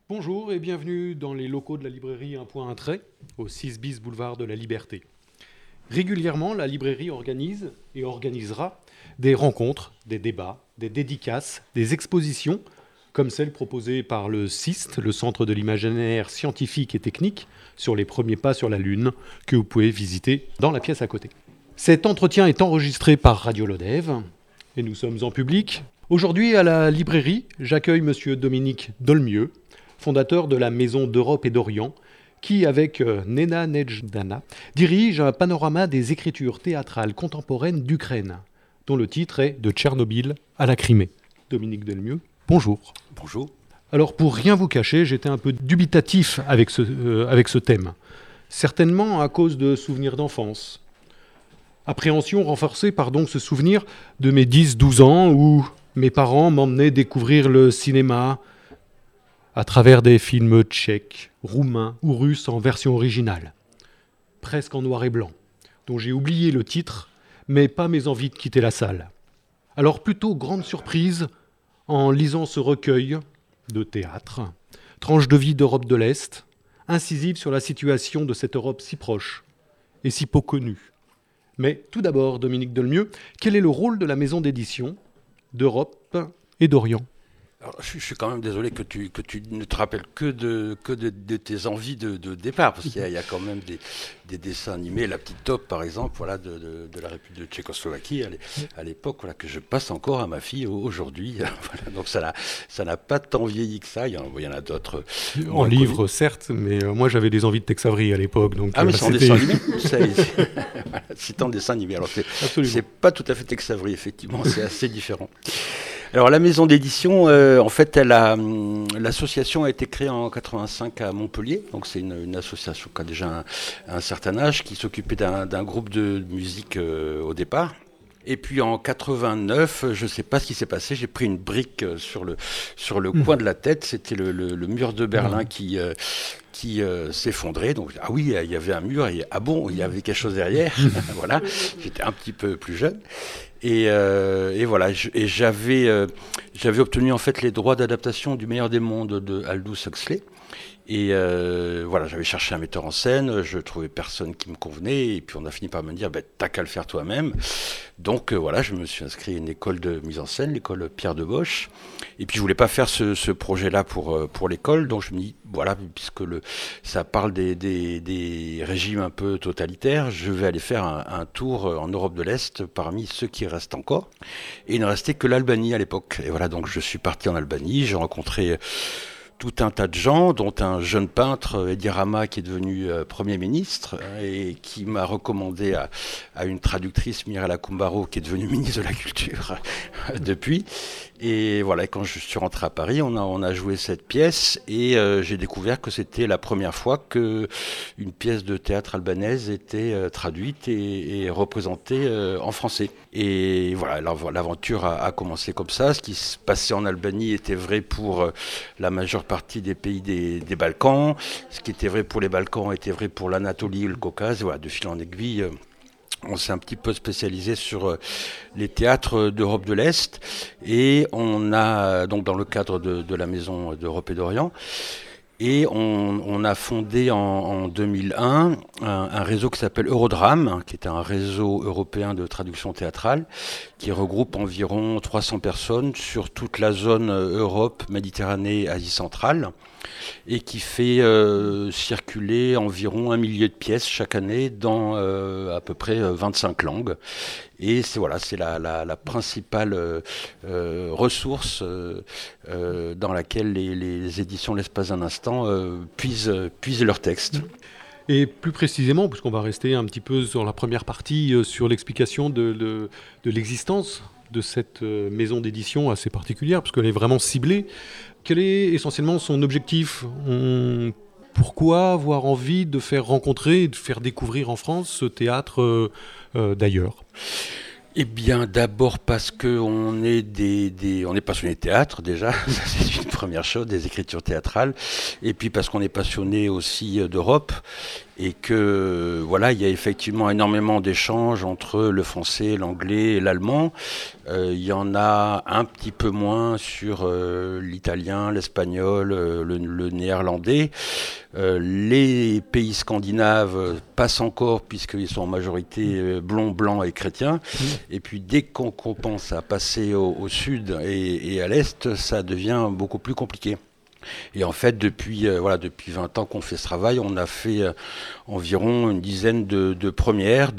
Bonjour et bienvenue dans les locaux de la librairie Un Point un Trait, au 6 bis boulevard de la Liberté. Régulièrement, la librairie organise et organisera des rencontres, des débats, des dédicaces, des expositions, comme celle proposée par le CIST, le Centre de l'imaginaire scientifique et technique, sur les premiers pas sur la Lune, que vous pouvez visiter dans la pièce à côté. Cet entretien est enregistré par Radio Lodève, et nous sommes en public. Aujourd'hui, à la librairie, j'accueille M. Dominique Dolmieux, fondateur de la Maison d'Europe et d'Orient, qui, avec Nena Nejdana, dirige un panorama des écritures théâtrales contemporaines d'Ukraine, dont le titre est « De Tchernobyl à la Crimée ». Dominique Dolmieux, bonjour. Bonjour. Alors, pour rien vous cacher, j'étais un peu dubitatif avec ce thème. Certainement à cause de souvenirs d'enfance. Appréhension renforcée par donc ce souvenir de mes 10-12 ans où mes parents m'emmenaient découvrir le cinéma à travers des films tchèques, roumains ou russes en version originale, presque en noir et blanc, dont j'ai oublié le titre, mais pas mes envies de quitter la salle. Alors plutôt grande surprise en lisant ce recueil de théâtre, tranche de vie d'Europe de l'Est, incisive sur la situation de cette Europe si proche et si peu connue. Mais tout d'abord, Dominique Dolmieux, quel est le rôle de la maison d'édition d'Europe et d'Orient ? Alors, je suis quand même désolé que tu ne te rappelles que de tes envies de départ, parce qu'il y a quand même des dessins animés, La Petite Top par exemple, voilà, de la République de Tchécoslovaquie à l'époque, voilà, que je passe encore à ma fille aujourd'hui. Voilà, donc ça n'a pas tant vieilli que ça. Il y en a d'autres. En livre, certes, mais moi j'avais des envies de Tex Avery à l'époque. Donc, mais c'est en dessin animé. C'est en dessin animé. Alors c'est pas tout à fait Tex Avery, effectivement, c'est assez différent. Alors la maison d'édition, en fait, l'association a été créée en 85 à Montpellier. Donc c'est une association qui a déjà un certain âge, qui s'occupait d'un groupe de musique au départ. Et puis en 89, je ne sais pas ce qui s'est passé, j'ai pris une brique sur le coin de la tête. C'était le mur de Berlin qui s'effondrait. Donc, ah oui, il y avait un mur, et ah bon, il y avait quelque chose derrière. Voilà, j'étais un petit peu plus jeune. Et voilà, j'avais obtenu en fait les droits d'adaptation du Meilleur des mondes de Aldous Huxley. Et voilà, j'avais cherché un metteur en scène, je trouvais personne qui me convenait, et puis on a fini par me dire, t'as qu'à le faire toi-même. Donc voilà, je me suis inscrit à une école de mise en scène, l'école Pierre Deboche. Et puis je voulais pas faire ce projet-là pour l'école, donc je me dis, voilà, puisque ça parle des régimes un peu totalitaires, je vais aller faire un tour en Europe de l'Est parmi ceux qui restent encore. Et il ne restait que l'Albanie à l'époque. Et voilà, donc je suis parti en Albanie, j'ai rencontré tout un tas de gens, dont un jeune peintre, Edi Rama, qui est devenu Premier ministre, et qui m'a recommandé à une traductrice, Mirella Kumbaro, qui est devenue ministre de la Culture depuis. Et voilà, quand je suis rentré à Paris, on a joué cette pièce, et j'ai découvert que c'était la première fois qu'une pièce de théâtre albanaise était traduite et représentée en français. Et voilà, l'aventure a commencé comme ça. Ce qui se passait en Albanie était vrai pour la majeure partie des pays des Balkans. Ce qui était vrai pour les Balkans était vrai pour l'Anatolie et le Caucase. Voilà, de fil en aiguille, on s'est un petit peu spécialisé sur les théâtres d'Europe de l'Est. Et on a, donc dans le cadre de la Maison d'Europe et d'Orient, et on a fondé en 2001 un réseau qui s'appelle Eurodrame, qui est un réseau européen de traduction théâtrale, qui regroupe environ 300 personnes sur toute la zone Europe, Méditerranée, Asie centrale, et qui fait circuler environ 1 millier de pièces chaque année dans à peu près 25 langues. Et c'est la principale ressource dans laquelle les éditions L'Espace d'un instant puisent leurs textes. Et plus précisément, puisqu'on va rester un petit peu sur la première partie, sur l'explication de l'existence de cette maison d'édition assez particulière, parce qu'elle est vraiment ciblée. Quel est essentiellement son objectif ? Pourquoi avoir envie de faire rencontrer et de faire découvrir en France ce théâtre d'ailleurs ? Eh bien, d'abord parce qu'on est on est passionné de théâtre déjà, ça c'est une première chose, des écritures théâtrales, et puis parce qu'on est passionné aussi d'Europe, et que voilà, il y a effectivement énormément d'échanges entre le français, l'anglais et l'allemand. Il y en a un petit peu moins sur l'italien, l'espagnol, le néerlandais. Les pays scandinaves passent encore puisqu'ils sont en majorité blonds, blancs et chrétiens. Et puis dès qu'on pense à passer au sud et à l'est, ça devient beaucoup plus compliqué. Et en fait, depuis 20 ans qu'on fait ce travail, on a fait environ une dizaine de premières,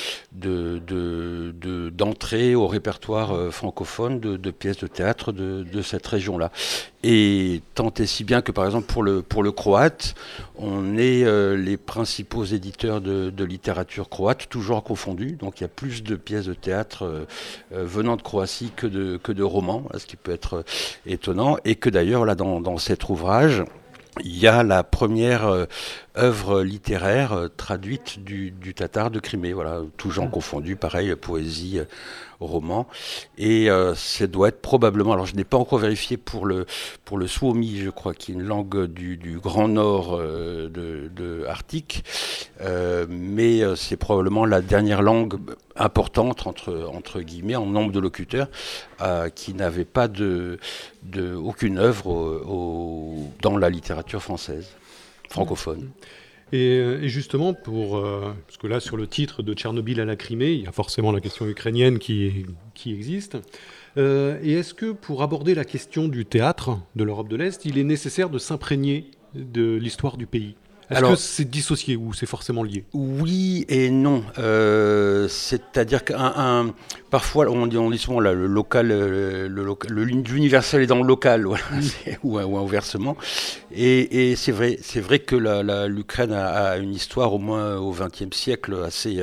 d'entrées au répertoire francophone de pièces de théâtre de cette région-là. Et tant et si bien que, par exemple, pour le croate, on est les principaux éditeurs de littérature croate, toujours confondus. Donc il y a plus de pièces de théâtre venant de Croatie que de romans, ce qui peut être étonnant. Et que d'ailleurs, là, dans cet ouvrage, il y a la première œuvre littéraire traduite du tatar de Crimée, voilà, tout genre confondu, pareil, poésie, roman. Et ça doit être probablement, alors je n'ai pas encore vérifié pour le Suomi, je crois, qui est une langue du Grand Nord de Arctique, mais c'est probablement la dernière langue importante, entre guillemets, en nombre de locuteurs, qui n'avait pas aucune œuvre dans la littérature française, francophone. Et justement, parce que là, sur le titre de Tchernobyl à la Crimée, il y a forcément la question ukrainienne qui existe. Et est-ce que pour aborder la question du théâtre de l'Europe de l'Est, il est nécessaire de s'imprégner de l'histoire du pays ? Est-ce que c'est dissocié ou c'est forcément lié ? Oui et non. C'est-à-dire parfois, on dit souvent là, l'universel est dans le local, voilà, ou inversement. Et c'est vrai que l'Ukraine a une histoire au moins au XXe siècle assez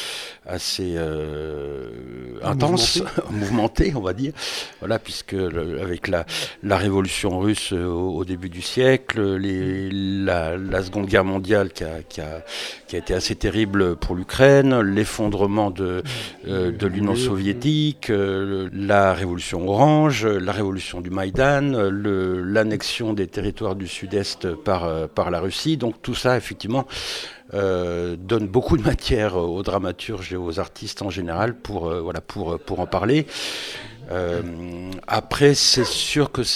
intense, mouvementée, on va dire. Voilà, puisque avec la révolution russe au début du siècle, la Seconde Guerre mondiale qui a été assez terrible pour l'Ukraine, l'effondrement de l'Union soviétique, la révolution orange, la révolution du Maïdan, l'annexion des territoires du sud-est par la Russie. Donc tout ça, effectivement, donne beaucoup de matière aux dramaturges et aux artistes en général pour en parler. Après, c'est sûr que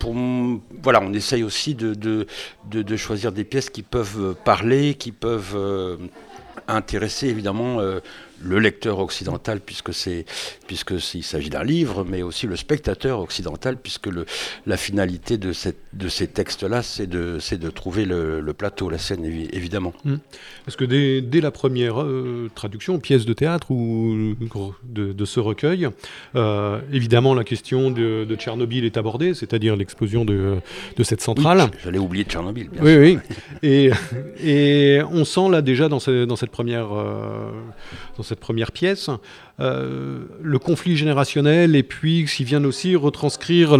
on essaye aussi de choisir des pièces qui peuvent parler, qui peuvent intéresser évidemment le lecteur occidental, puisqu'il s'agit d'un livre, mais aussi le spectateur occidental, puisque la finalité de ces textes-là, c'est de trouver le plateau, la scène, évidemment. Parce que dès la première traduction, pièce de théâtre ou de ce recueil, évidemment la question de Tchernobyl est abordée, c'est-à-dire l'explosion de cette centrale. Oui, j'allais oublier Tchernobyl, bien sûr. Oui. Et on sent là déjà dans cette première pièce, le conflit générationnel, et puis s'ils viennent aussi retranscrire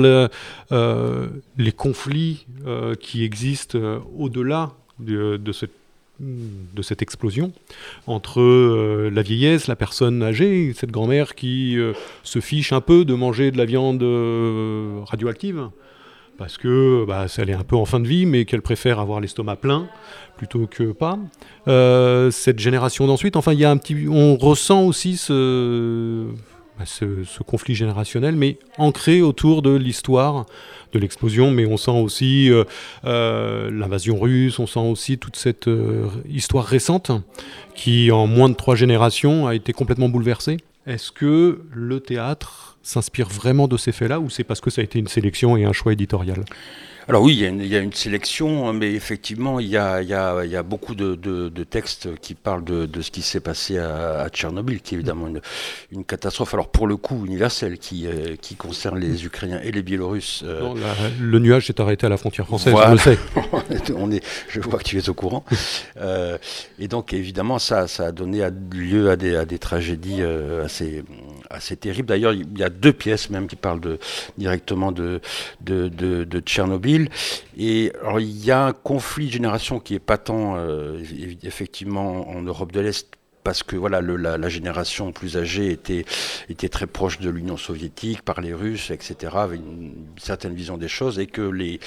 les conflits qui existent au-delà de cette explosion entre la vieillesse, la personne âgée, cette grand-mère qui se fiche un peu de manger de la viande radioactive, parce que elle est un peu en fin de vie, mais qu'elle préfère avoir l'estomac plein plutôt que pas. Cette génération d'ensuite, enfin, on ressent aussi ce conflit générationnel, mais ancré autour de l'histoire de l'explosion, mais on sent aussi l'invasion russe, on sent aussi toute cette histoire récente qui, en moins de 3 générations, a été complètement bouleversée. Est-ce que le théâtre s'inspire vraiment de ces faits-là, ou c'est parce que ça a été une sélection et un choix éditorial ? Alors oui, il y a une sélection, mais effectivement, il y a beaucoup de textes qui parlent de ce qui s'est passé à Tchernobyl, qui est évidemment une catastrophe, alors pour le coup universelle, qui concerne les Ukrainiens et les Biélorusses. Le nuage s'est arrêté à la frontière française, voilà. Je le sais. Je vois que tu es au courant. Et donc évidemment, ça a donné lieu à des tragédies assez terribles. D'ailleurs, il y a 2 pièces même qui parlent directement de Tchernobyl. Et alors, il y a un conflit de génération qui est patent, effectivement, en Europe de l'Est, parce que voilà, la génération plus âgée était très proche de l'Union soviétique, par les Russes, etc., avait une certaine vision des choses, et que les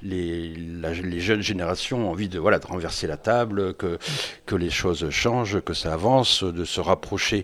jeunes générations ont envie de renverser la table, que les choses changent, que ça avance, de se rapprocher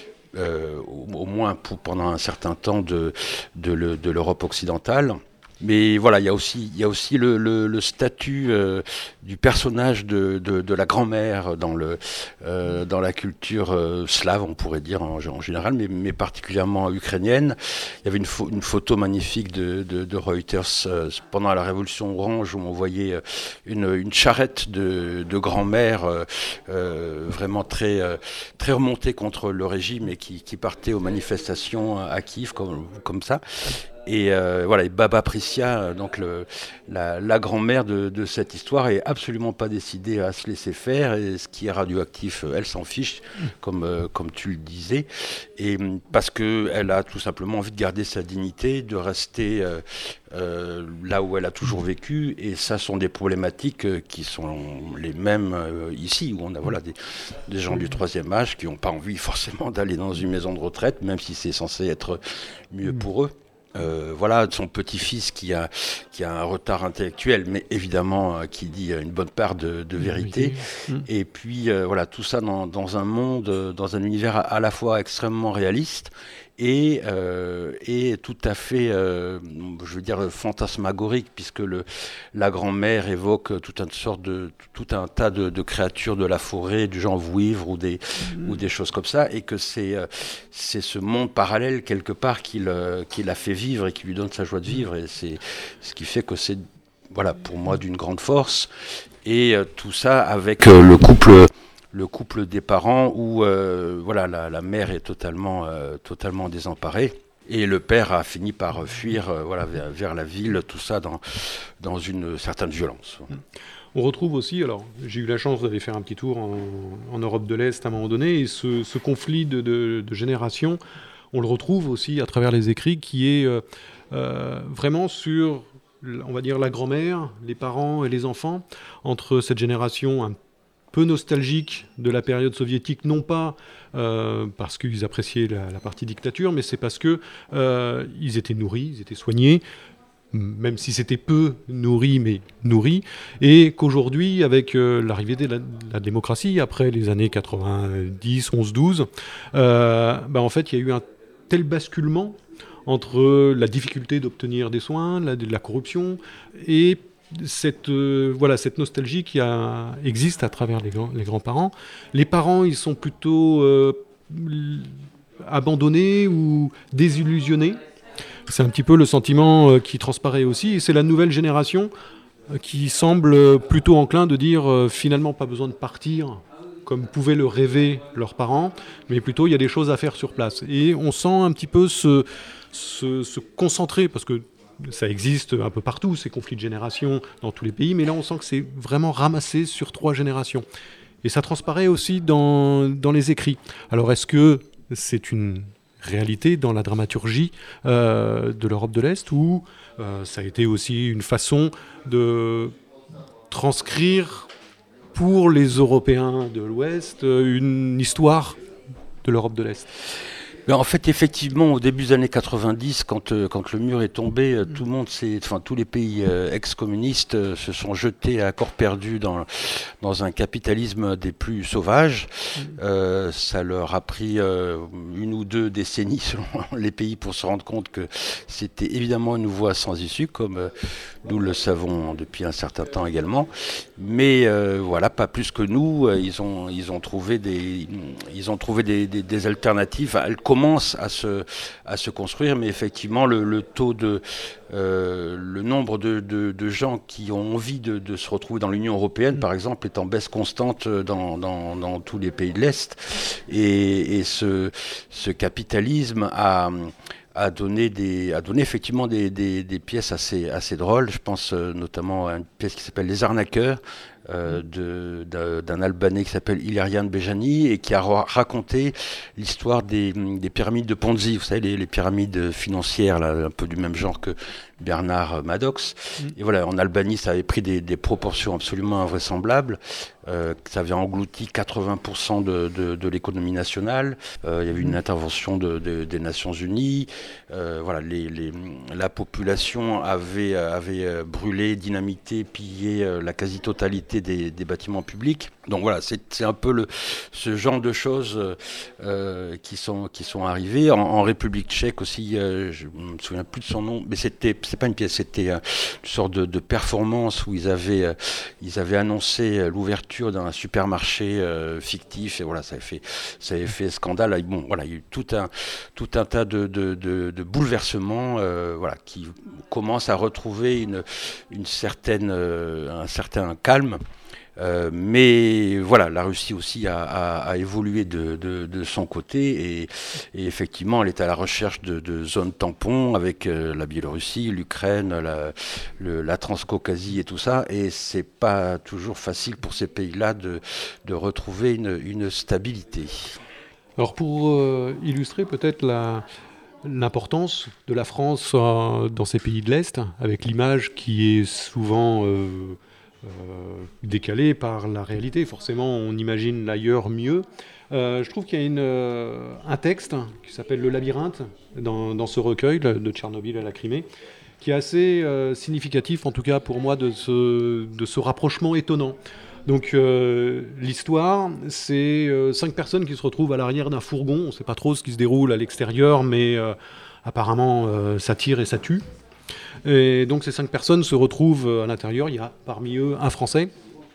au moins pendant un certain temps de l'Europe occidentale. Mais voilà, il y a aussi le statut du personnage de la grand-mère dans la culture slave, on pourrait dire en général, mais particulièrement ukrainienne. Il y avait une photo magnifique de Reuters pendant la Révolution orange, où on voyait une charrette de grand-mère vraiment très remontée contre le régime, et qui partait aux manifestations à Kiev comme ça. Et et Baba Priscia, donc la grand-mère de cette histoire, est absolument pas décidée à se laisser faire, et ce qui est radioactif, elle s'en fiche, comme tu le disais, et parce qu'elle a tout simplement envie de garder sa dignité, de rester là où elle a toujours vécu, et ça sont des problématiques qui sont les mêmes ici, où on a des gens du troisième âge qui n'ont pas envie forcément d'aller dans une maison de retraite, même si c'est censé être mieux pour eux. Son petit-fils qui a un retard intellectuel, mais évidemment qui dit une bonne part de vérité. Et puis tout ça dans un monde, dans un univers à la fois extrêmement réaliste et tout à fait, fantasmagorique, puisque la grand-mère évoque tout un tas de créatures de la forêt, du genre vouivre ou des choses comme ça, et que c'est ce monde parallèle quelque part qui la fait vivre et qui lui donne sa joie de vivre, et c'est ce qui fait que c'est pour moi d'une grande force, et tout ça avec le couple des parents, où la mère est totalement désemparée, et le père a fini par fuir vers la ville, tout ça dans une certaine violence. On retrouve aussi, alors j'ai eu la chance d'aller faire un petit tour en Europe de l'Est à un moment donné, et ce conflit de génération, on le retrouve aussi à travers les écrits, qui est vraiment sur, on va dire, la grand-mère, les parents et les enfants, entre cette génération un peu nostalgique de la période soviétique, non pas parce qu'ils appréciaient la partie dictature, mais c'est parce que ils étaient nourris, ils étaient soignés, même si c'était peu nourri, mais nourri, et qu'aujourd'hui, avec l'arrivée de la démocratie, après les années 90, 11, 12, en fait, il y a eu un tel basculement entre la difficulté d'obtenir des soins, la corruption, et cette nostalgie qui existe à travers les grands-parents. Les parents, ils sont plutôt abandonnés ou désillusionnés. C'est un petit peu le sentiment qui transparaît aussi, et c'est la nouvelle génération qui semble plutôt enclin de dire finalement pas besoin de partir comme pouvaient le rêver leurs parents, mais plutôt il y a des choses à faire sur place. Et on sent un petit peu se concentrer, parce que ça existe un peu partout, ces conflits de génération dans tous les pays, mais là on sent que c'est vraiment ramassé sur 3 générations. Et ça transparaît aussi dans les écrits. Alors est-ce que c'est une réalité dans la dramaturgie de l'Europe de l'Est, ou ça a été aussi une façon de transcrire pour les Européens de l'Ouest une histoire de l'Europe de l'Est? En fait, effectivement, au début des années 90, quand le mur est tombé, tout le monde tous les pays ex-communistes se sont jetés à corps perdu dans un capitalisme des plus sauvages. Ça leur a pris 1 ou 2 décennies selon les pays pour se rendre compte que c'était évidemment une voie sans issue, comme nous le savons depuis un certain temps également. Mais pas plus que nous. Ils ont trouvé des alternatives. Elles commencent à se construire, mais effectivement le nombre de gens qui ont envie de se retrouver dans l'Union européenne, par exemple, est en baisse constante dans tous les pays de l'Est, et ce capitalisme a donné effectivement des pièces assez drôles. Je pense notamment à une pièce qui s'appelle Les Arnaqueurs, d'un Albanais qui s'appelle Ilerian Bejani et qui a raconté l'histoire des pyramides de Ponzi, vous savez, les pyramides financières, là, un peu du même genre que Bernard Maddox. Et voilà, en Albanie, ça avait pris des proportions absolument invraisemblables. Ça avait englouti 80% de l'économie nationale. Il y avait une intervention des Nations Unies. Voilà, la population avait brûlé, dynamité, pillé la quasi-totalité des bâtiments publics. Donc voilà, c'est un peu ce genre de choses qui sont arrivées. En République tchèque aussi, je ne me souviens plus de son nom, mais c'est pas une pièce, c'était une sorte de performance où ils avaient annoncé l'ouverture d'un supermarché fictif et voilà, ça avait fait scandale. Bon, voilà, il y a eu tout un tas de bouleversements, voilà, qui commencent à retrouver un certain calme. Mais voilà, la Russie aussi a évolué de son côté et effectivement, elle est à la recherche de zones tampons avec la Biélorussie, l'Ukraine, la Transcaucasie et tout ça. Et c'est pas toujours facile pour ces pays-là de retrouver une stabilité. Alors pour illustrer peut-être l'importance de la France dans ces pays de l'Est, avec l'image qui est souvent décalée par la réalité. Forcément, on imagine l'ailleurs mieux. Je trouve qu'il y a un texte qui s'appelle Le Labyrinthe dans ce recueil de Tchernobyl à la Crimée, qui est assez significatif, en tout cas pour moi, de ce rapprochement étonnant. Donc l'histoire, c'est 5 personnes qui se retrouvent à l'arrière d'un fourgon. On ne sait pas trop ce qui se déroule à l'extérieur, mais apparemment ça tire et ça tue. Et donc ces 5 personnes se retrouvent à l'intérieur. Il y a parmi eux un Français.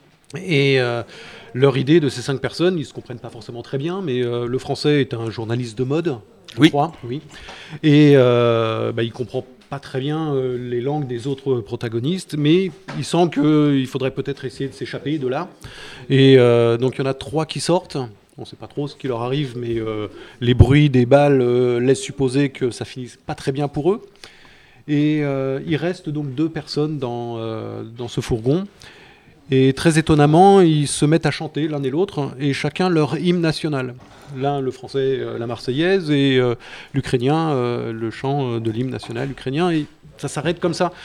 Et leur idée de ces 5 personnes, ils ne se comprennent pas forcément très bien, mais le Français est un journaliste de mode, je crois. Oui. Et il comprend pas très bien les langues des autres protagonistes, mais il sent qu'il faudrait peut-être essayer de s'échapper de là. Et donc il y en a 3 qui sortent. On ne sait pas trop ce qui leur arrive, mais les bruits des balles laissent supposer que ça finisse pas très bien pour eux. Et il reste donc 2 personnes dans ce fourgon. Et très étonnamment, ils se mettent à chanter l'un et l'autre, et chacun leur hymne national. L'un, le français, la Marseillaise, et l'Ukrainien, le chant de l'hymne national ukrainien. Et ça s'arrête comme ça.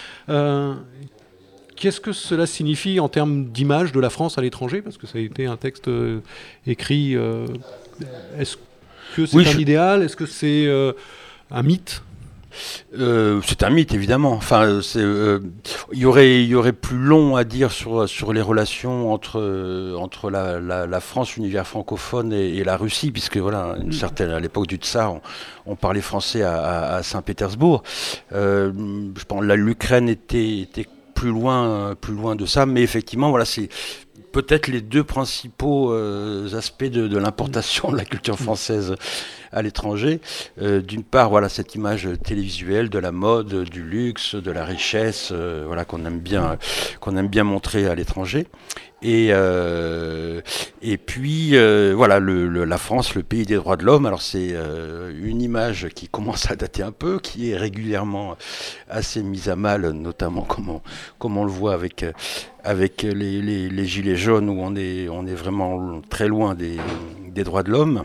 Qu'est-ce que cela signifie en termes d'image de la France à l'étranger ? Parce que ça a été un texte écrit. Est-ce que c'est un idéal ? Est-ce que c'est un mythe ? C'est un mythe, évidemment. Enfin, il y aurait plus long à dire sur les relations entre la France, l'univers francophone et la Russie, puisque voilà, à l'époque du Tsar, on parlait français à Saint-Pétersbourg. Je pense l'Ukraine était plus loin de ça, mais effectivement, voilà, c'est peut-être les 2 principaux aspects de l'importation de la culture française à l'étranger. D'une part, voilà, cette image télévisuelle de la mode, du luxe, de la richesse, voilà, qu'on aime bien montrer à l'étranger. Et puis voilà, la France, le pays des droits de l'homme. Alors c'est une image qui commence à dater un peu, qui est régulièrement assez mise à mal, notamment comme on le voit avec les gilets jaunes, où on est vraiment très loin des droits de l'homme.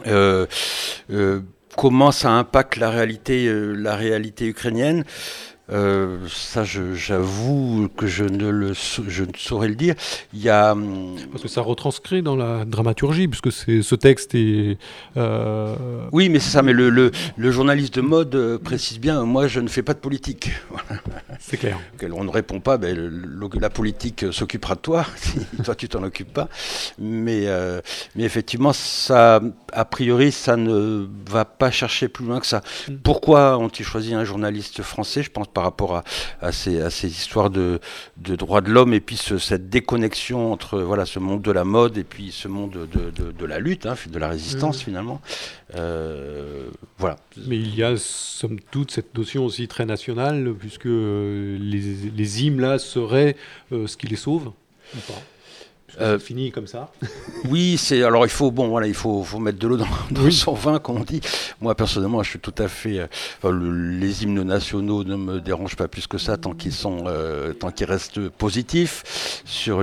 Comment ça impacte la réalité ukrainienne? Ça, j'avoue que je ne saurais le dire. Il y a parce que ça retranscrit dans la dramaturgie, puisque ce texte est. Oui, mais c'est ça. Mais le journaliste de mode précise bien. Moi, je ne fais pas de politique. C'est clair. On ne répond pas. La politique s'occupera de toi. Si toi, tu t'en occupes pas. Mais effectivement, ça, a priori, ça ne va pas chercher plus loin que ça. Pourquoi ont-ils choisi un journaliste français ? Je pense par rapport à ces histoires de droits de l'homme et puis cette déconnexion entre voilà, ce monde de la mode et puis ce monde de la lutte, de la résistance finalement. Voilà. Mais il y a somme toute cette notion aussi très nationale, puisque les hymnes là seraient ce qui les sauve ou pas ? C'est fini comme ça. Oui, alors il faut mettre de l'eau dans son vin, comme on dit. Moi personnellement, je suis tout à fait. Les hymnes nationaux ne me dérangent pas plus que ça tant qu'ils restent positifs. Sur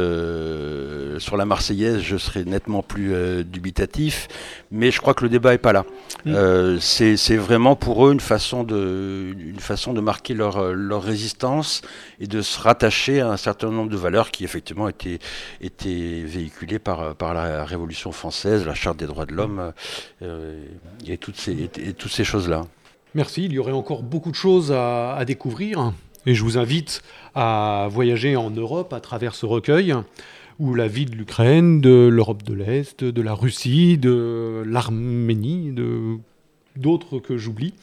sur la Marseillaise, je serai nettement plus dubitatif. Mais je crois que le débat est pas là. C'est vraiment pour eux une façon de marquer leur résistance et de se rattacher à un certain nombre de valeurs qui effectivement étaient véhiculées par la Révolution française, la Charte des droits de l'homme et toutes ces choses-là. Merci, il y aurait encore beaucoup de choses à découvrir et je vous invite à voyager en Europe à travers ce recueil où la vie de l'Ukraine, de l'Europe de l'Est, de la Russie, de l'Arménie, d'autres que j'oublie,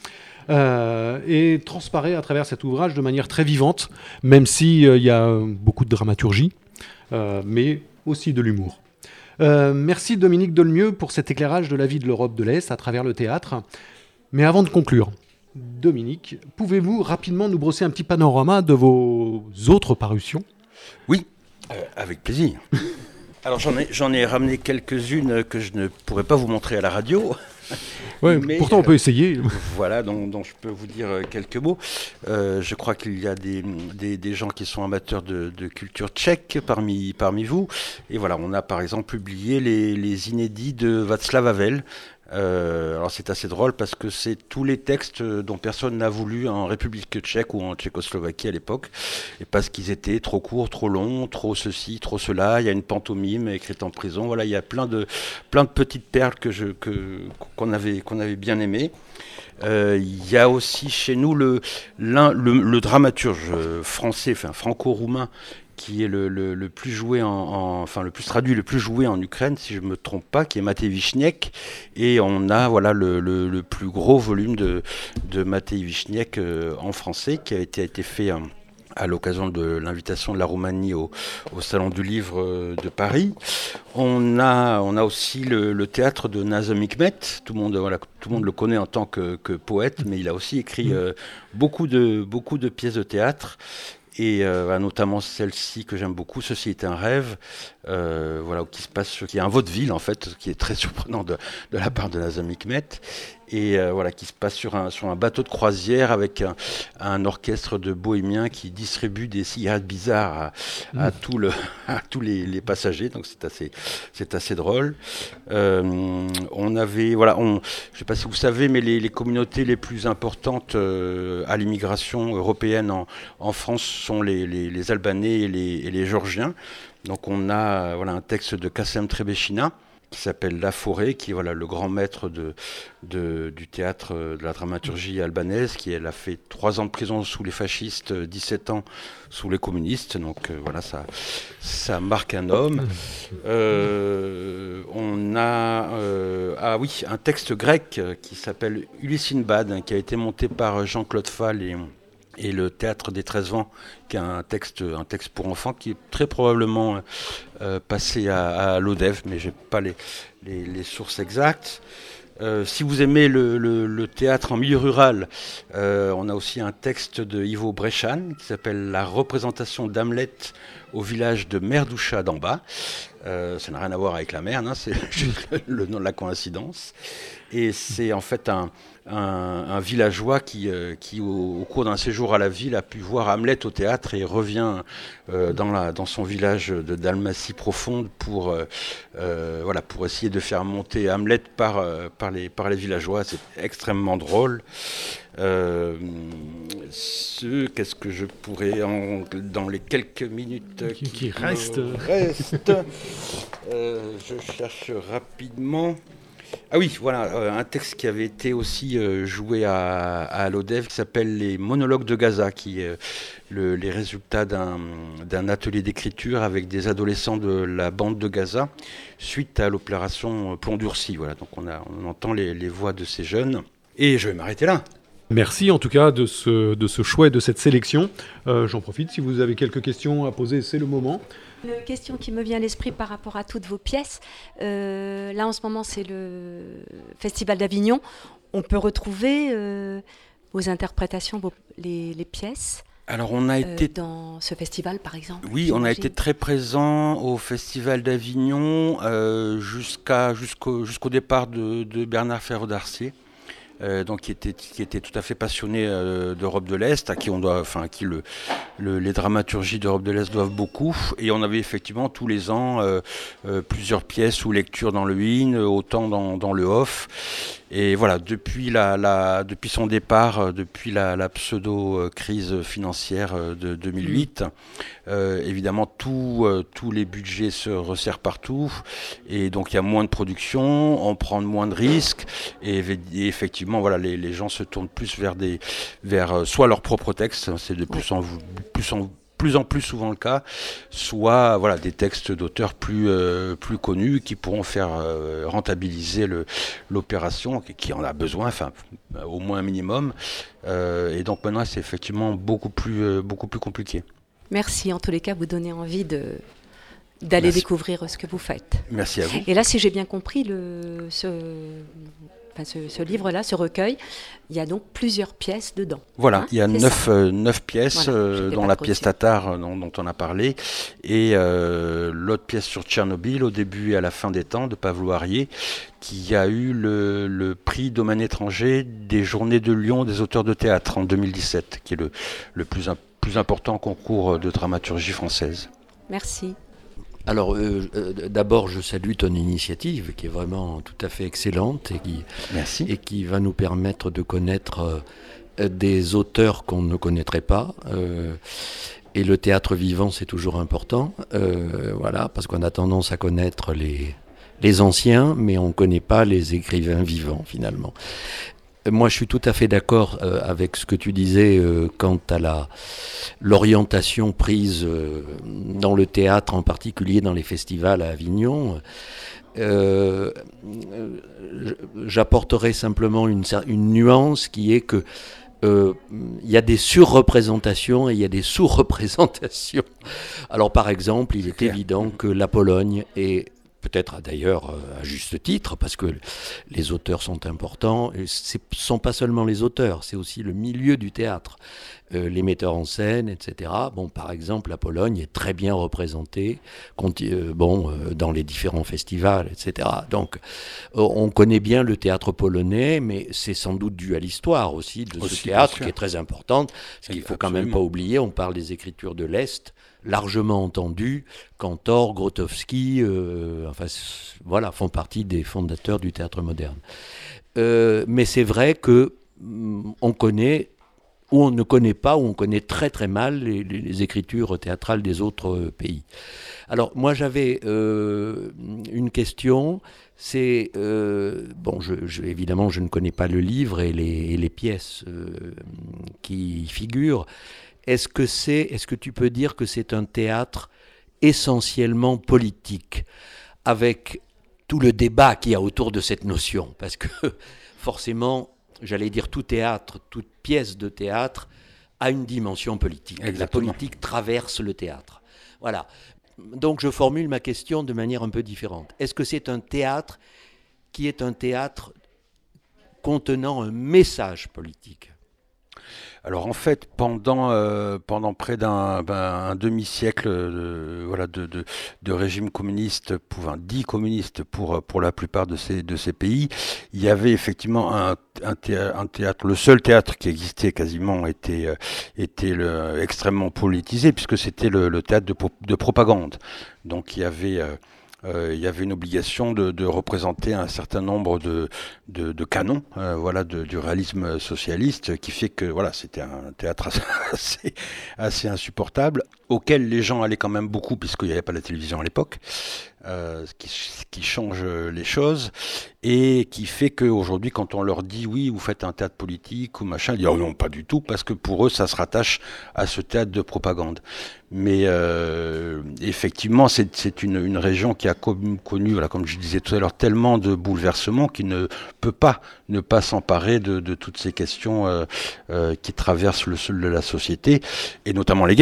et transparaît à travers cet ouvrage de manière très vivante, même s'il y a beaucoup de dramaturgie, mais aussi de l'humour. Merci Dominique Dolmieux pour cet éclairage de la vie de l'Europe de l'Est à travers le théâtre. Mais avant de conclure, Dominique, pouvez-vous rapidement nous brosser un petit panorama de vos autres parutions ? Oui, avec plaisir. Alors j'en ai ramené quelques-unes que je ne pourrais pas vous montrer à la radio. Ouais, pourtant on peut essayer. Voilà, donc je peux vous dire quelques mots. Je crois qu'il y a des gens qui sont amateurs de culture tchèque parmi vous. Et voilà, on a par exemple publié les inédits de Václav Havel. Alors c'est assez drôle parce que c'est tous les textes dont personne n'a voulu en République tchèque ou en Tchécoslovaquie à l'époque, et parce qu'ils étaient trop courts, trop longs, trop ceci, trop cela. Il y a une pantomime écrite en prison. Voilà, il y a plein de petites perles qu'on avait bien aimées. Il y a aussi chez nous le dramaturge français, enfin franco-roumain, qui est le plus joué le plus traduit, le plus joué en Ukraine, si je ne me trompe pas, qui est Matej Vichniek. Et on a le plus gros volume de Matej Vichniek en français, qui a été fait à l'occasion de l'invitation de la Roumanie au Salon du Livre de Paris. On a aussi le théâtre de Nazım Hikmet. Tout le monde le connaît en tant que poète, mais il a aussi écrit beaucoup de pièces de théâtre. Et notamment celle-ci que j'aime beaucoup, Ceci est un rêve, qui est un vaudeville en fait, qui est très surprenant de la part de Nazım Hikmet, et qui se passe sur un bateau de croisière avec un orchestre de bohémiens qui distribue des cigarettes bizarres à tous les passagers, donc c'est assez drôle. On avait, je sais pas si vous savez, mais les communautés les plus importantes à l'immigration européenne en France sont les Albanais et les Géorgiens. Donc on a un texte de Kassem Trebeshina qui s'appelle La Forêt, qui est le grand maître du théâtre, de la dramaturgie albanaise, qui elle a fait 3 ans de prison sous les fascistes, 17 ans sous les communistes. Donc ça marque un homme. On a un texte grec qui s'appelle Ulysse in Bad, qui a été monté par Jean-Claude Fall et le Théâtre des 13 Vents, qui est un texte pour enfants, qui est très probablement passé à l'ODEV, mais je n'ai pas les sources exactes. Si vous aimez le théâtre en milieu rural, on a aussi un texte de Ivo Brechan qui s'appelle La représentation d'Hamlet au village de Merdoucha d'en bas. Ça n'a rien à voir avec la mer, c'est juste le nom de la coïncidence. Et c'est en fait un villageois qui au cours d'un séjour à la ville, a pu voir Hamlet au théâtre et revient dans son village de Dalmatie profonde pour essayer de faire monter Hamlet par les villageois. C'est extrêmement drôle. Qu'est-ce que je pourrais, dans les quelques minutes qui restent, je cherche rapidement. Ah oui, un texte qui avait été aussi joué à l'ODEV qui s'appelle Les monologues de Gaza, qui est les résultats d'un atelier d'écriture avec des adolescents de la bande de Gaza suite à l'opération Plomb Durci. Donc on entend les voix de ces jeunes. Et je vais m'arrêter là. Merci en tout cas de ce choix et de cette sélection. J'en profite, si vous avez quelques questions à poser, c'est le moment. Une question qui me vient à l'esprit par rapport à toutes vos pièces. Là, en ce moment, c'est le Festival d'Avignon. On peut retrouver vos interprétations, les pièces. Alors on a été dans ce festival par exemple. Oui, on a été très présent au Festival d'Avignon jusqu'au départ de Bernard Ferraud d'Arcier. Donc qui était tout à fait passionné d'Europe de l'Est, à qui les dramaturgies d'Europe de l'Est doivent beaucoup. Et on avait effectivement tous les ans plusieurs pièces ou lectures dans le in, autant dans le off. Et voilà, depuis son départ, depuis la pseudo-crise financière de 2008, évidemment tous les budgets se resserrent partout, et donc il y a moins de production, on prend moins de risques, et effectivement, voilà, les gens se tournent plus vers soit leurs propres textes, c'est de plus en plus souvent le cas, soit voilà, des textes d'auteurs plus connus qui pourront faire rentabiliser l'opération, qui en a besoin, enfin au moins un minimum. Et donc maintenant c'est effectivement beaucoup plus compliqué. Merci, en tous les cas, vous donnez envie d'aller découvrir ce que vous faites. Merci à vous. Et là, si j'ai bien compris, ce livre-là, ce recueil, il y a donc plusieurs pièces dedans. Voilà, il y a 9 pièces, voilà, dont la pièce Tatar dont on a parlé, et l'autre pièce sur Tchernobyl, au début et à la fin des temps, de Pavlo Arié, qui a eu le prix Domaine étranger des Journées de Lyon des auteurs de théâtre en 2017, qui est le plus important concours de dramaturgie française. Merci. Alors, d'abord, je salue ton initiative, qui est vraiment tout à fait excellente et qui va nous permettre de connaître des auteurs qu'on ne connaîtrait pas. Et le théâtre vivant, c'est toujours important, voilà, parce qu'on a tendance à connaître les anciens, mais on ne connaît pas les écrivains vivants, finalement. Moi, je suis tout à fait d'accord avec ce que tu disais quant à l'orientation prise dans le théâtre, en particulier dans les festivals à Avignon. J'apporterai simplement une nuance qui est que il y a des surreprésentations et il y a des sous-représentations. Alors, par exemple, il est évident que la Pologne est peut-être d'ailleurs à juste titre, parce que les auteurs sont importants. Et ce ne sont pas seulement les auteurs, c'est aussi le milieu du théâtre, les metteurs en scène, etc. Bon, par exemple, la Pologne est très bien représentée dans les différents festivals, etc. Donc, on connaît bien le théâtre polonais, mais c'est sans doute dû à l'histoire aussi de ce théâtre qui est très importante. Ce qu'il ne faut quand même pas oublier, on parle des écritures de l'Est, largement entendu, Cantor, Grotowski, font partie des fondateurs du théâtre moderne. Mais c'est vrai que on connaît, ou on ne connaît pas, ou on connaît très très mal les écritures théâtrales des autres pays. Alors moi j'avais une question, c'est évidemment je ne connais pas le livre et les pièces qui y figurent. Est-ce que tu peux dire que c'est un théâtre essentiellement politique, avec tout le débat qu'il y a autour de cette notion? Parce que forcément, j'allais dire, tout théâtre, toute pièce de théâtre a une dimension politique. Exactement. La politique traverse le théâtre. Voilà. Donc je formule ma question de manière un peu différente. Est-ce que c'est un théâtre qui est un théâtre contenant un message politique ? Alors en fait, pendant près d'un demi-siècle de régime communiste, dit communiste pour la plupart de ces pays, il y avait effectivement un théâtre, le seul théâtre qui existait quasiment était extrêmement politisé, puisque c'était le théâtre de propagande. Donc il y avait une obligation de représenter un certain nombre de canons du réalisme socialiste, qui fait que c'était un théâtre assez insupportable, auquel les gens allaient quand même beaucoup, puisqu'il n'y avait pas la télévision à l'époque, ce qui change les choses, et qui fait qu'aujourd'hui, quand on leur dit oui, vous faites un théâtre politique ou machin, ils disent oh non, pas du tout, parce que pour eux, ça se rattache à ce théâtre de propagande. Mais effectivement, c'est une région qui a connu, comme je disais tout à l'heure, tellement de bouleversements qu'il ne peut pas ne pas s'emparer de toutes ces questions qui traversent le sol de la société, et notamment les guerres.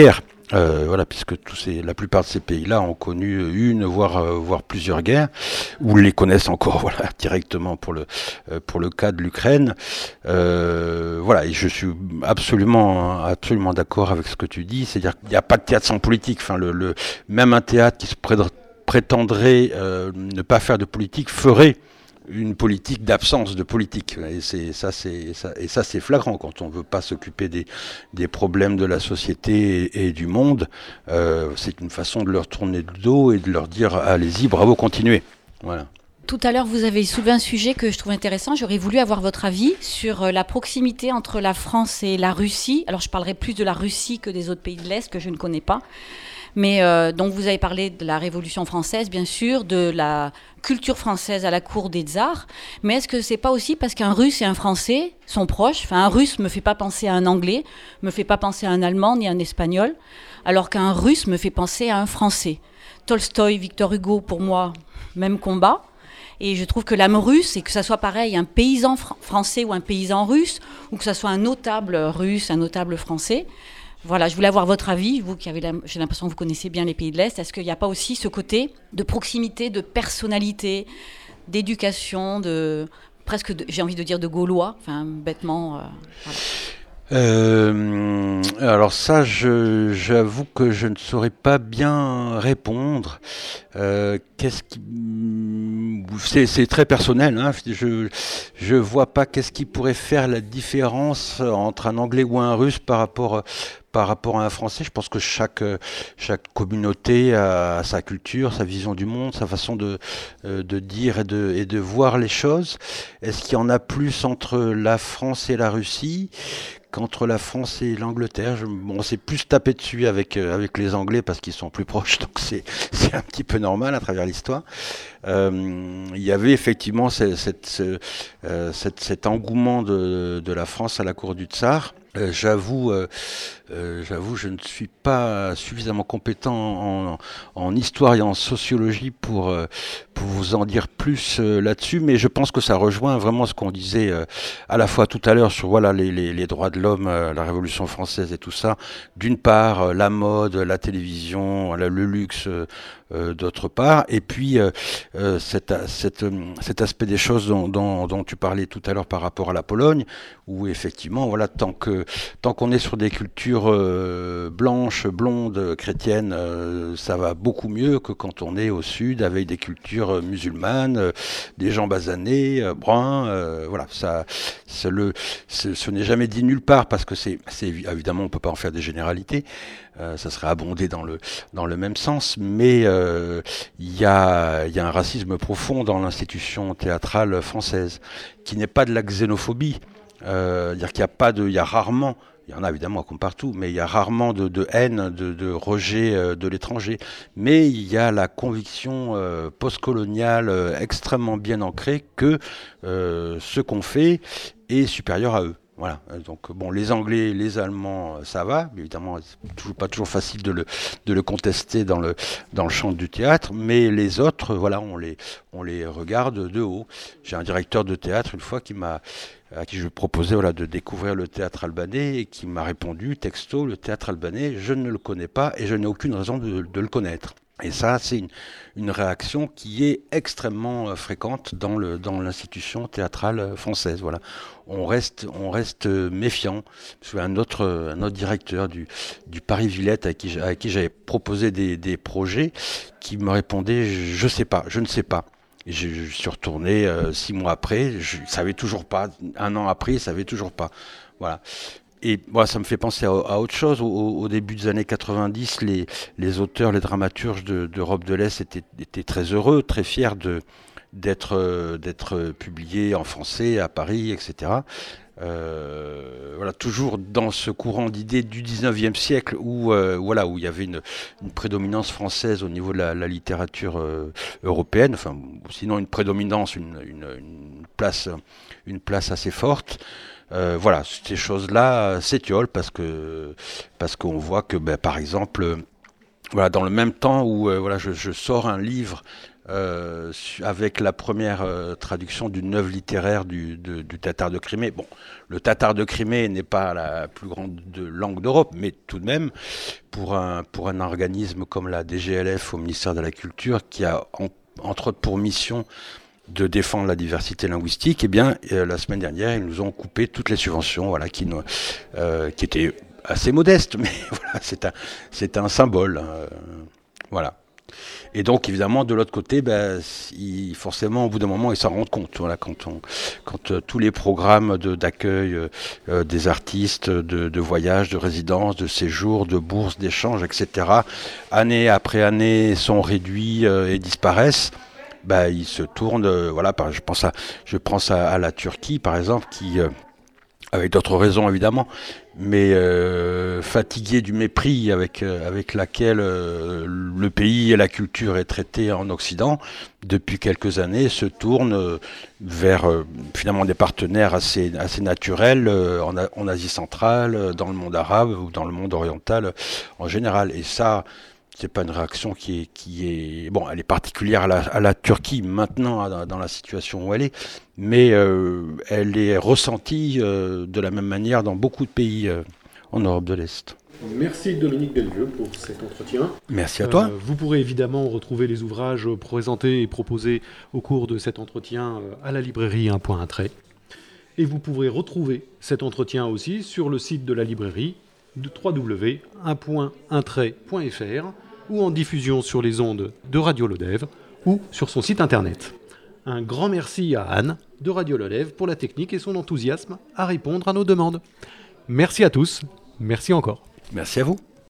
Voilà, puisque la plupart de ces pays-là ont connu une, voire plusieurs guerres, ou les connaissent encore, voilà, directement pour le cas de l'Ukraine. Voilà, et je suis absolument d'accord avec ce que tu dis, c'est-à-dire qu'il n'y a pas de théâtre sans politique. Enfin, même un théâtre qui se prétendrait ne pas faire de politique ferait une politique d'absence de politique. Et ça c'est flagrant quand on veut pas s'occuper des problèmes de la société et du monde. C'est une façon de leur tourner le dos et de leur dire allez-y, bravo, continuez. Voilà. Tout à l'heure, vous avez soulevé un sujet que je trouve intéressant. J'aurais voulu avoir votre avis sur la proximité entre la France et la Russie. Alors, je parlerai plus de la Russie que des autres pays de l'Est que je ne connais pas. Mais donc, vous avez parlé de la Révolution française, bien sûr, de la culture française à la cour des tsars. Mais est-ce que c'est pas aussi parce qu'un Russe et un Français sont proches ? Enfin, un Russe me fait pas penser à un Anglais, me fait pas penser à un Allemand ni à un Espagnol, alors qu'un Russe me fait penser à un Français. Tolstoï, Victor Hugo, pour moi, même combat. Et je trouve que l'âme russe, et que ça soit pareil, un paysan français ou un paysan russe, ou que ça soit un notable russe, un notable français. Voilà, je voulais avoir votre avis, vous qui avez, j'ai l'impression que vous connaissez bien les pays de l'Est. Est-ce qu'il n'y a pas aussi ce côté de proximité, de personnalité, d'éducation, presque, j'ai envie de dire de gaulois, enfin bêtement. Voilà. Alors ça, j'avoue que je ne saurais pas bien répondre. C'est très personnel, hein. Je vois pas qu'est-ce qui pourrait faire la différence entre un Anglais ou un Russe par rapport à un Français. Je pense que chaque communauté a sa culture, sa vision du monde, sa façon de dire et de voir les choses. Est-ce qu'il y en a plus entre la France et la Russie qu'entre la France et l'Angleterre? On s'est plus tapé dessus avec les Anglais parce qu'ils sont plus proches, donc c'est un petit peu normal à travers l'histoire. Il y avait effectivement cet engouement de la France à la cour du tsar. J'avoue, je ne suis pas suffisamment compétent en histoire et en sociologie pour vous en dire plus là-dessus, mais je pense que ça rejoint vraiment ce qu'on disait à la fois tout à l'heure sur voilà les droits de l'homme, la Révolution française et tout ça. D'une part, la mode, la télévision, le luxe, d'autre part, et puis cet aspect des choses dont tu parlais tout à l'heure par rapport à la Pologne, où effectivement, voilà, tant qu'on est sur des cultures blanches, blondes, chrétiennes, ça va beaucoup mieux que quand on est au sud avec des cultures musulmanes, des gens basanés, bruns, voilà, ce n'est jamais dit nulle part parce que c'est évidemment on peut pas en faire des généralités. Ça serait abondé dans le même sens, mais il y a un racisme profond dans l'institution théâtrale française, qui n'est pas de la xénophobie. C'est-à-dire qu'il y a rarement, il y en a évidemment comme partout, mais il y a rarement de haine, de rejet de l'étranger. Mais il y a la conviction postcoloniale extrêmement bien ancrée que ce qu'on fait est supérieur à eux. Voilà, donc bon, les Anglais, les Allemands, ça va, évidemment, c'est pas toujours facile de le contester dans le champ du théâtre, mais les autres, voilà, on les regarde de haut. J'ai un directeur de théâtre une fois à qui je proposais voilà de découvrir le théâtre albanais et qui m'a répondu texto: le théâtre albanais, je ne le connais pas et je n'ai aucune raison de le connaître. Et ça, c'est une réaction qui est extrêmement fréquente dans l'institution théâtrale française. Voilà, on reste méfiant. Je suis un autre directeur du Paris Villette à qui j'avais proposé des projets, qui me répondait je ne sais pas. Et je suis retourné 6 mois après, je savais toujours pas. 1 an après, je savais toujours pas. Voilà. Et voilà, ça me fait penser à autre chose. Au début des années 90, les auteurs, les dramaturges d'Europe de l'Est étaient très heureux, très fiers d'être publiés en français à Paris, etc. Voilà, toujours dans ce courant d'idées du 19e siècle où il y avait une prédominance française au niveau de la littérature européenne, enfin sinon une prédominance, une place assez forte. Voilà, ces choses-là s'étiolent parce qu'on voit que, par exemple, voilà, dans le même temps où je sors un livre avec la première traduction d'une œuvre littéraire du tatar de Crimée. Bon, le tatar de Crimée n'est pas la plus grande langue d'Europe, mais tout de même, pour un organisme comme la DGLF au ministère de la Culture, qui a entre autres pour mission de défendre la diversité linguistique, eh bien, la semaine dernière, ils nous ont coupé toutes les subventions, voilà, qui étaient assez modestes, mais voilà, c'est un symbole, voilà. Et donc, évidemment, de l'autre côté, forcément, au bout d'un moment, ils s'en rendent compte. Voilà, quand tous les programmes d'accueil des artistes, de voyage, de résidence, de séjour, de bourse, d'échange, etc., année après année, sont réduits et disparaissent, ils se tournent. Voilà, je pense à la Turquie, par exemple, qui avec d'autres raisons évidemment, mais fatigué du mépris avec laquelle le pays et la culture est traité en Occident, depuis quelques années se tourne vers finalement des partenaires assez naturels en Asie centrale, dans le monde arabe ou dans le monde oriental en général. Et ça, c'est pas une réaction qui est bon, elle est particulière à la Turquie maintenant dans la situation où elle est, mais elle est ressentie de la même manière dans beaucoup de pays en Europe de l'Est. Merci Dominique Delvieux pour cet entretien. Merci à toi. Vous pourrez évidemment retrouver les ouvrages présentés et proposés au cours de cet entretien à la librairie Un Point un Trait. Et vous pourrez retrouver cet entretien aussi sur le site de la librairie de www.unpointuntrait.fr ou en diffusion sur les ondes de Radio Lodève ou sur son site internet. Un grand merci à Anne de Radio Lodève pour la technique et son enthousiasme à répondre à nos demandes. Merci à tous, merci encore. Merci à vous.